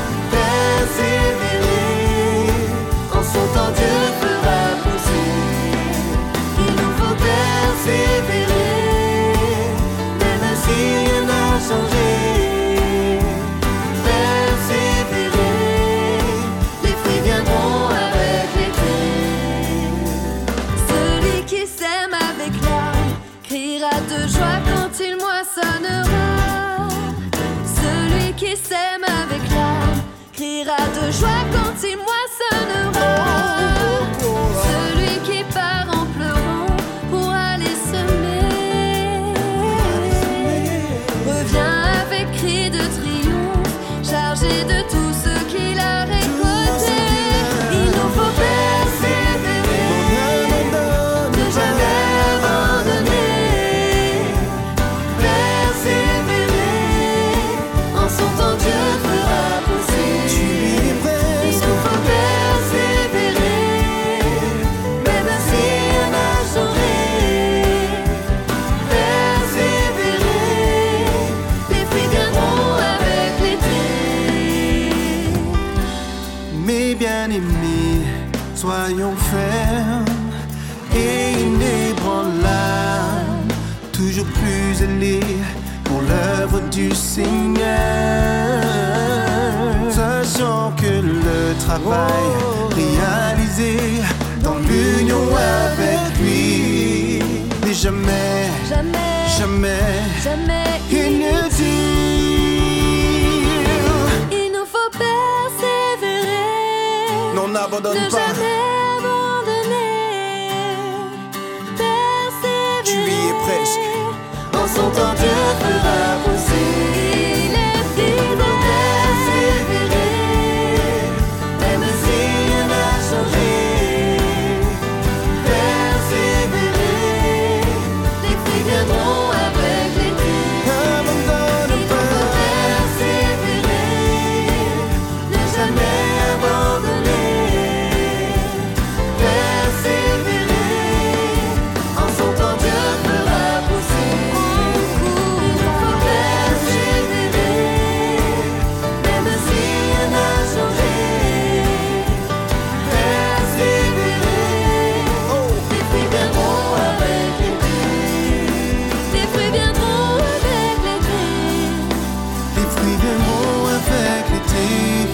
persévérer, en son temps Dieu fera pousser. Il nous faut persévérer, même si rien n'a changé, persévérer, les fruits viendront avec l'été. Celui qui sème avec larmes criera de joie quand il moissonnera. Celui qui sème avec larmes criera de joie quand il moissonnera. Celui qui part en pleurant pour aller semer revient avec cri de triomphe, chargé de tout ce qu'il a récolté. Il nous faut persévérer, ne jamais abandonner, plus élevé pour l'œuvre du Seigneur. Sachant que le travail réalisé dans l'union avec lui n'est jamais, Jamais, jamais jamais inutile. Il nous faut persévérer. Non, n'abandonne Ne pas. jamais abandonner. Persévérer. Tu y es presque. En son temps Dieu fera pousser. Il est fidèle. Persévérer. Même si rien n'a changé. Persévérer. Les fruits viendront avec l'été. Abandonne Il nous faut pas. persévérer. Ne jamais abandonner. Persévérer. En son temps Dieu fera pousser. Il nous faut persévérer. Même si rien n'a changé. Persévérer. Les fruits viendront avec l'été. Les fruits viendront avec l'été. Les fruits viendront avec l'été.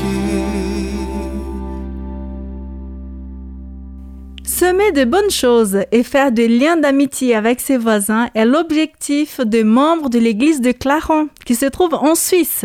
Semer de bonnes choses et faire des liens d'amitié avec ses voisins est l'objectif des membres de l'église de Clarens, qui se trouve en Suisse,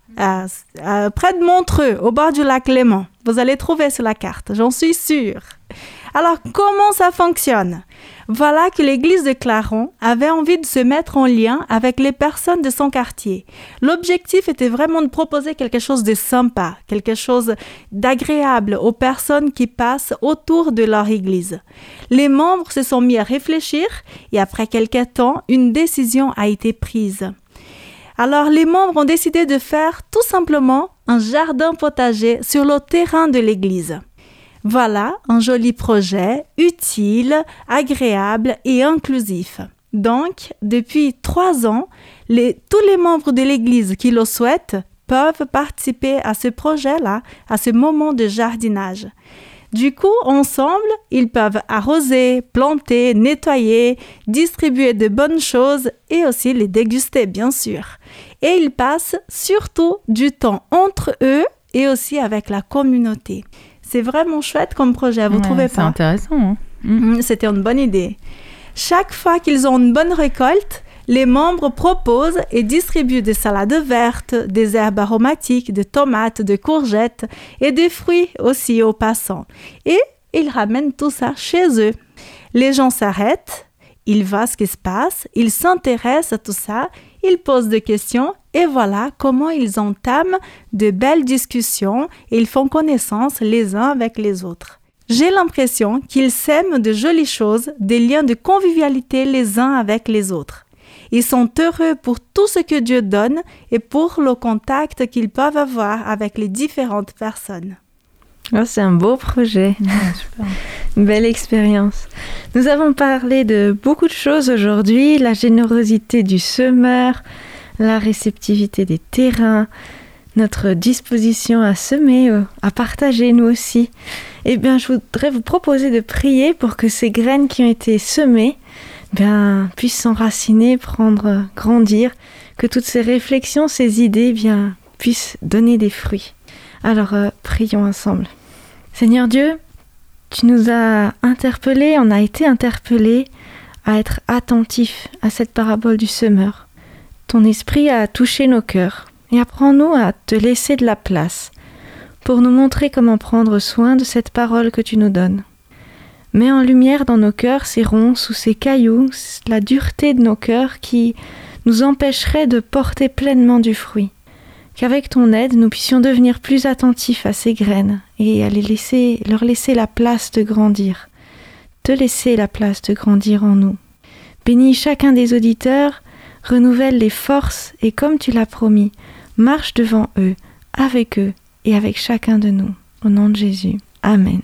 près de Montreux, au bord du lac Léman. Vous allez trouver sur la carte, j'en suis sûre. Alors, comment ça fonctionne? Voilà que l'église de Clarens avait envie de se mettre en lien avec les personnes de son quartier. L'objectif était vraiment de proposer quelque chose de sympa, quelque chose d'agréable aux personnes qui passent autour de leur église. Les membres se sont mis à réfléchir et après quelques temps, une décision a été prise. Alors, les membres ont décidé de faire tout simplement un jardin potager sur le terrain de l'église. Voilà un joli projet, utile, agréable et inclusif. Donc, depuis 3 ans, tous les membres de l'Église qui le souhaitent peuvent participer à ce projet-là, à ce moment de jardinage. Du coup, ensemble, ils peuvent arroser, planter, nettoyer, distribuer de bonnes choses et aussi les déguster, bien sûr. Et ils passent surtout du temps entre eux et aussi avec la communauté. C'est vraiment chouette comme projet, vous trouvez C'est pas? intéressant. Hein. C'était une bonne idée. Chaque fois qu'ils ont une bonne récolte, les membres proposent et distribuent des salades vertes, des herbes aromatiques, des tomates, des courgettes et des fruits aussi aux passants. Et ils ramènent tout ça chez eux. Les gens s'arrêtent, ils voient ce qui se passe, ils s'intéressent à tout ça, ils posent des questions et voilà comment ils entament de belles discussions et ils font connaissance les uns avec les autres. J'ai l'impression qu'ils sèment de jolies choses, des liens de convivialité les uns avec les autres. Ils sont heureux pour tout ce que Dieu donne et pour le contact qu'ils peuvent avoir avec les différentes personnes. Oh, c'est un beau projet. Super. Une belle expérience. Nous avons parlé de beaucoup de choses aujourd'hui, la générosité du semeur, la réceptivité des terrains, notre disposition à semer, à partager nous aussi. Eh bien, je voudrais vous proposer de prier pour que ces graines qui ont été semées puissent s'enraciner, grandir, que toutes ces réflexions, ces idées puissent donner des fruits. Alors, prions ensemble. Seigneur Dieu, tu nous as interpellés, on a été interpellés à être attentifs à cette parabole du semeur. Ton esprit a touché nos cœurs et apprends-nous à te laisser de la place pour nous montrer comment prendre soin de cette parole que tu nous donnes. Mets en lumière dans nos cœurs ces ronces ou ces cailloux, la dureté de nos cœurs qui nous empêcherait de porter pleinement du fruit. Qu'avec ton aide, nous puissions devenir plus attentifs à ces graines et à leur laisser la place de grandir. Te laisser la place de grandir en nous. Bénis chacun des auditeurs, renouvelle les forces et comme tu l'as promis, marche devant eux, avec eux et avec chacun de nous. Au nom de Jésus. Amen.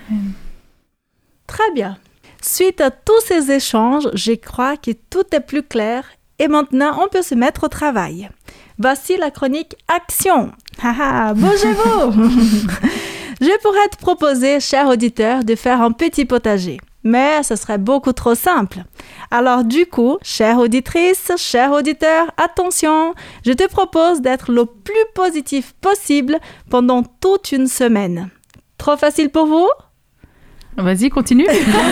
Très bien. Suite à tous ces échanges, je crois que tout est plus clair et maintenant on peut se mettre au travail. Voici la chronique Action. Bougez-vous. Je pourrais te proposer, cher auditeur, de faire un petit potager. mais ce serait beaucoup trop simple. Alors du coup, chère auditrice, cher auditeur, attention, je te propose d'être le plus positif possible pendant toute une semaine. Trop facile pour vous ? Vas-y, continue.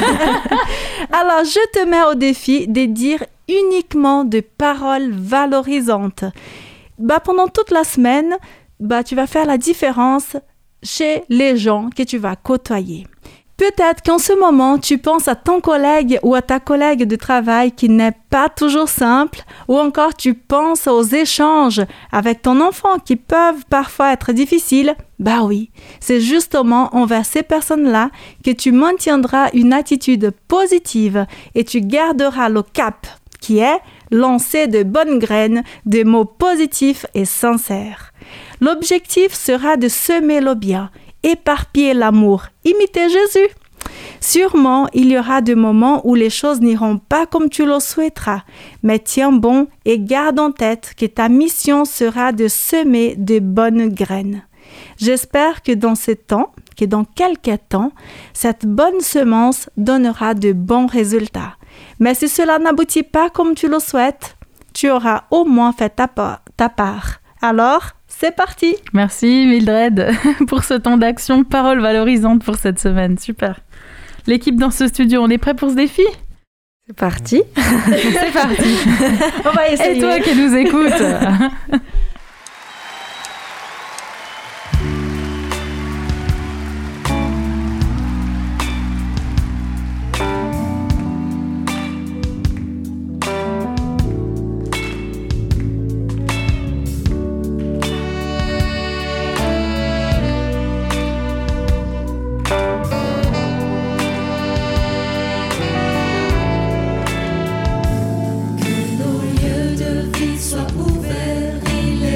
Alors, je te mets au défi de dire uniquement des paroles valorisantes. Pendant toute la semaine, tu vas faire la différence chez les gens que tu vas côtoyer. Peut-être qu'en ce moment, tu penses à ton collègue ou à ta collègue de travail qui n'est pas toujours simple, ou encore tu penses aux échanges avec ton enfant qui peuvent parfois être difficiles. Oui, c'est justement envers ces personnes-là que tu maintiendras une attitude positive et tu garderas le cap, qui est lancer de bonnes graines, de mots positifs et sincères. L'objectif sera de semer le bien, éparpiller l'amour, imiter Jésus. Sûrement, il y aura des moments où les choses n'iront pas comme tu le souhaiteras, mais tiens bon et garde en tête que ta mission sera de semer de bonnes graines. J'espère que dans quelques temps, cette bonne semence donnera de bons résultats. Mais si cela n'aboutit pas comme tu le souhaites, tu auras au moins fait ta part. Alors, c'est parti! Merci Mildred pour ce temps d'action, parole valorisante pour cette semaine. Super. L'équipe dans ce studio, on est prêt pour ce défi? C'est parti. C'est parti. On va essayer. Et toi qui nous écoutes. Soient ouverts, il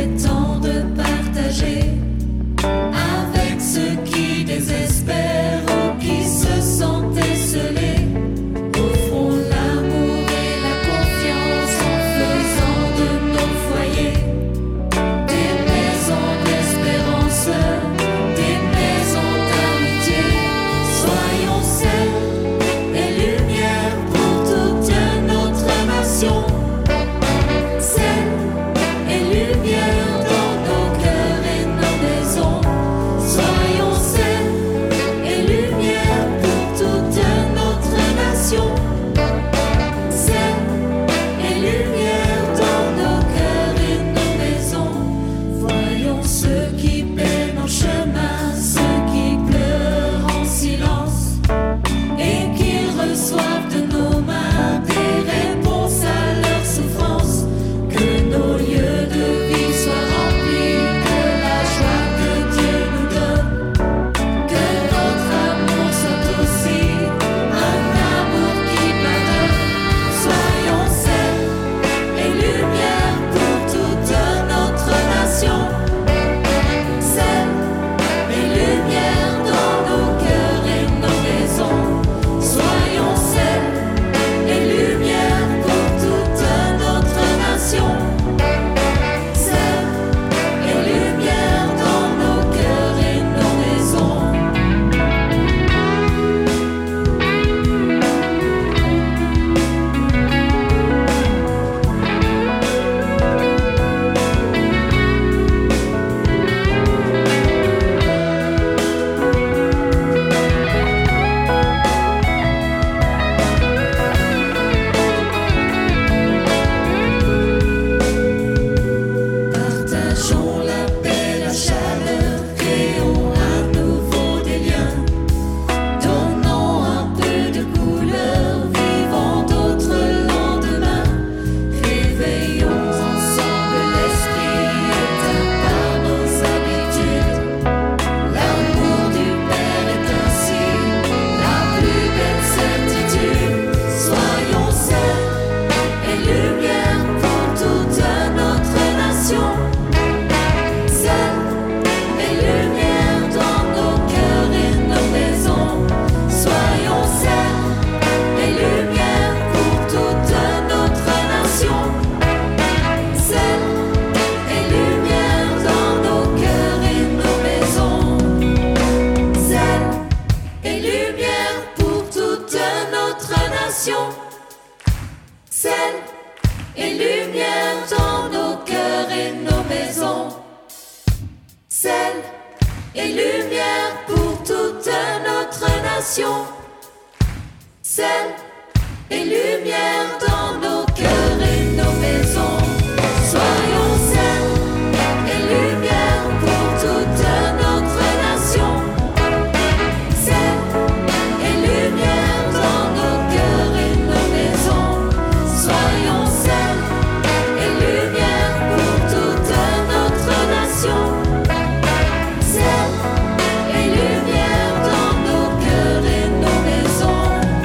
nations. Sel et lumière dans nos cœurs et nos maisons. Sel et lumière pour toute notre nation. Sel et lumière dans nos cœurs et nos maisons. Soyons sel et lumière pour toute notre nation. Sel et lumière dans nos cœurs et nos maisons. Soyons sel et lumière pour toute notre nation. Sel et lumière dans nos cœurs et nos maisons.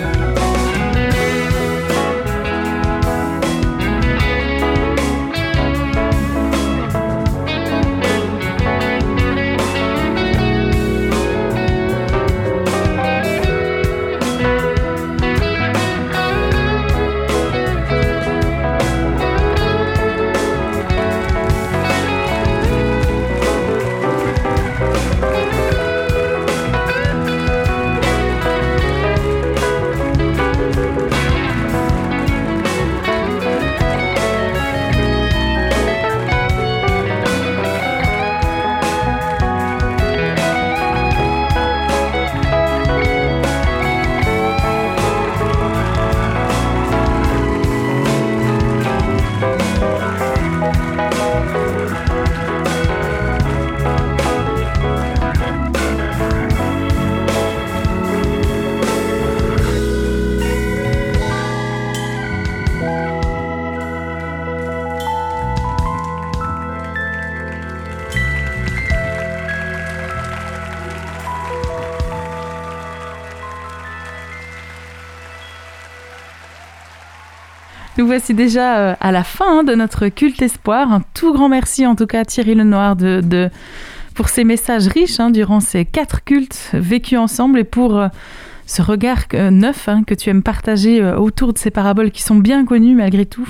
Nous voici déjà à la fin de notre culte espoir. Un tout grand merci en tout cas à Thierry Lenoir pour ces messages riches durant ces 4 cultes vécus ensemble et pour ce regard neuf que tu aimes partager autour de ces paraboles qui sont bien connues malgré tout.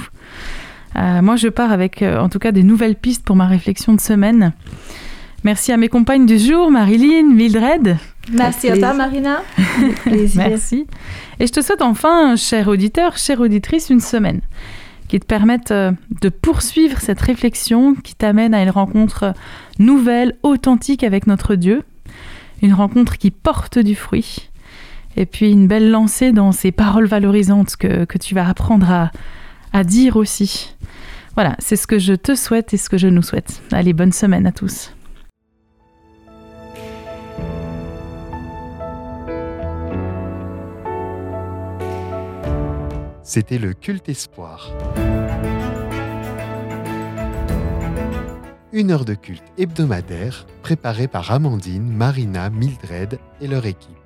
Moi je pars avec en tout cas des nouvelles pistes pour ma réflexion de semaine. Merci à mes compagnes du jour, Marilyn, Mildred. Merci à toi, Marina. Merci. Et je te souhaite enfin, cher auditeur, chère auditrice, une semaine qui te permette de poursuivre cette réflexion qui t'amène à une rencontre nouvelle, authentique avec notre Dieu. Une rencontre qui porte du fruit. Et puis une belle lancée dans ces paroles valorisantes que tu vas apprendre à dire aussi. Voilà, c'est ce que je te souhaite et ce que je nous souhaite. Allez, bonne semaine à tous. C'était le culte espoir. Une heure de culte hebdomadaire préparée par Amandine, Marina, Mildred et leur équipe.